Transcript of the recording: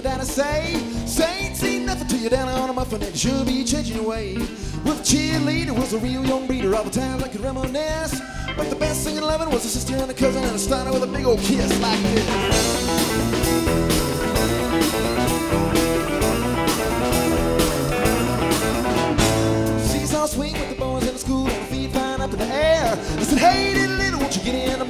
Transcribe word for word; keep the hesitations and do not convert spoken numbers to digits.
her daddy say, say ain't seen nothing till you're down on a muffin and she'll be changing your way. With a cheerleader was a real young breeder, all the times I could reminisce. But the best thing in loving was a sister and a cousin, and it started with a big old kiss like this. Seesaw swing with the boys in the school and the feet flying up in the air. I said, hey little little, won't you get in the